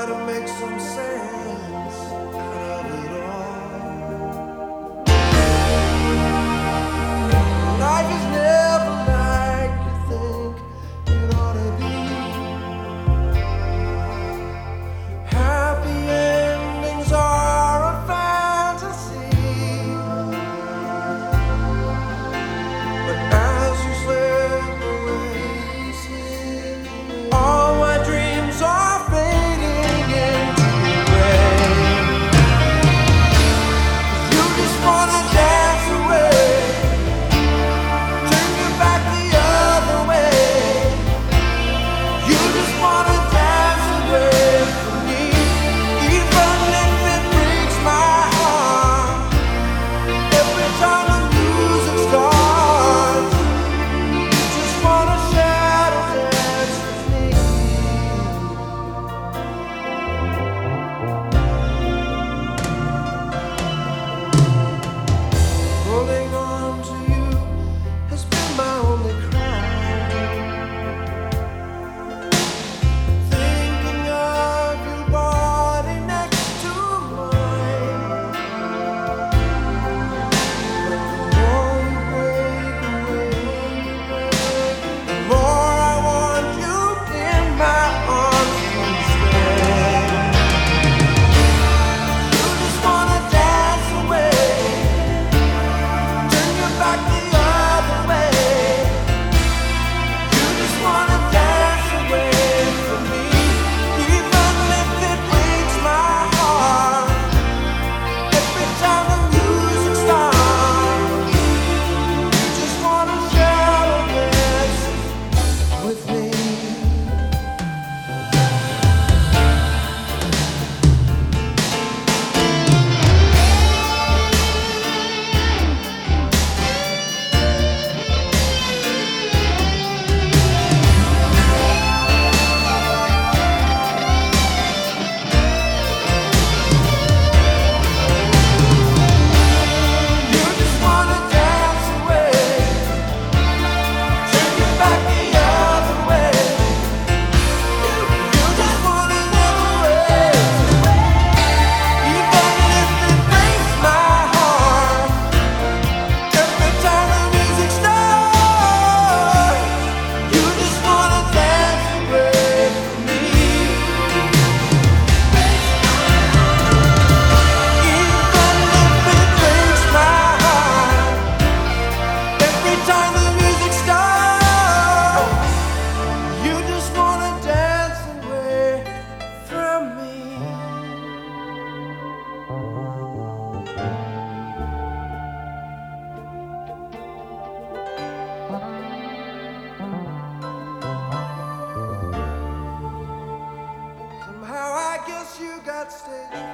try to make some sense out of it all. Life is never like you think it ought to be. Happy endings are a fantasy, but as you slip away, you see all my dreams are fading into gray. You just wanna dance away, turn your back the other way. You just wanna dance away from me, even if it breaks my heart. Every time the music starts, you just wanna shadow dance with me. Holding on to you has been my only crime. Thinking of your body next to mine. But the more you break away, the more I want you in my arms instead. You just wanna dance away, turn your back the other way. You just wanna dance away from me, even if it breaks my heart. Every time the music starts, you just wanna shadow dance with me. You just wanna dance away, turn your back the other way. You just wanna dance away, even if it breaks my heart. Every time the music starts, you just wanna dance away from me. Even if it breaks my heart. Every time the music starts, you just wanna dance away from me. Somehow I guess you got stage